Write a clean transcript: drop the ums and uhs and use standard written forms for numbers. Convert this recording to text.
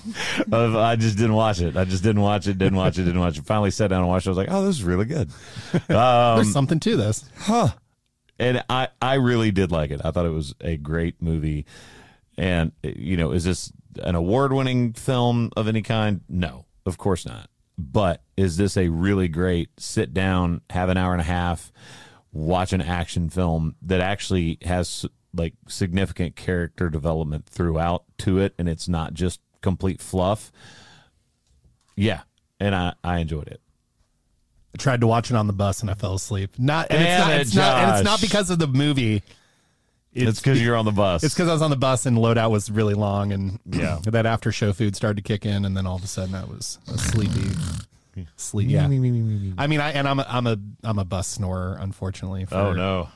I just didn't watch it. Didn't watch it. Finally sat down and watched it. I was like, oh, this is really good. There's something to this. And I really did like it. I thought it was a great movie. And, is this an award-winning film of any kind? No, of course not. But is this a really great sit down, have an hour and a half, watch an action film that actually has like significant character development throughout to it, and it's not just complete fluff? Yeah, and I enjoyed it. I tried to watch it on the bus and I fell asleep. It's not because of the movie. It's because you're on the bus. It's because I was on the bus and loadout was really long, and that after show food started to kick in, and then all of a sudden I was sleepy. Yeah. I mean, I'm a bus snorer, unfortunately. Oh no.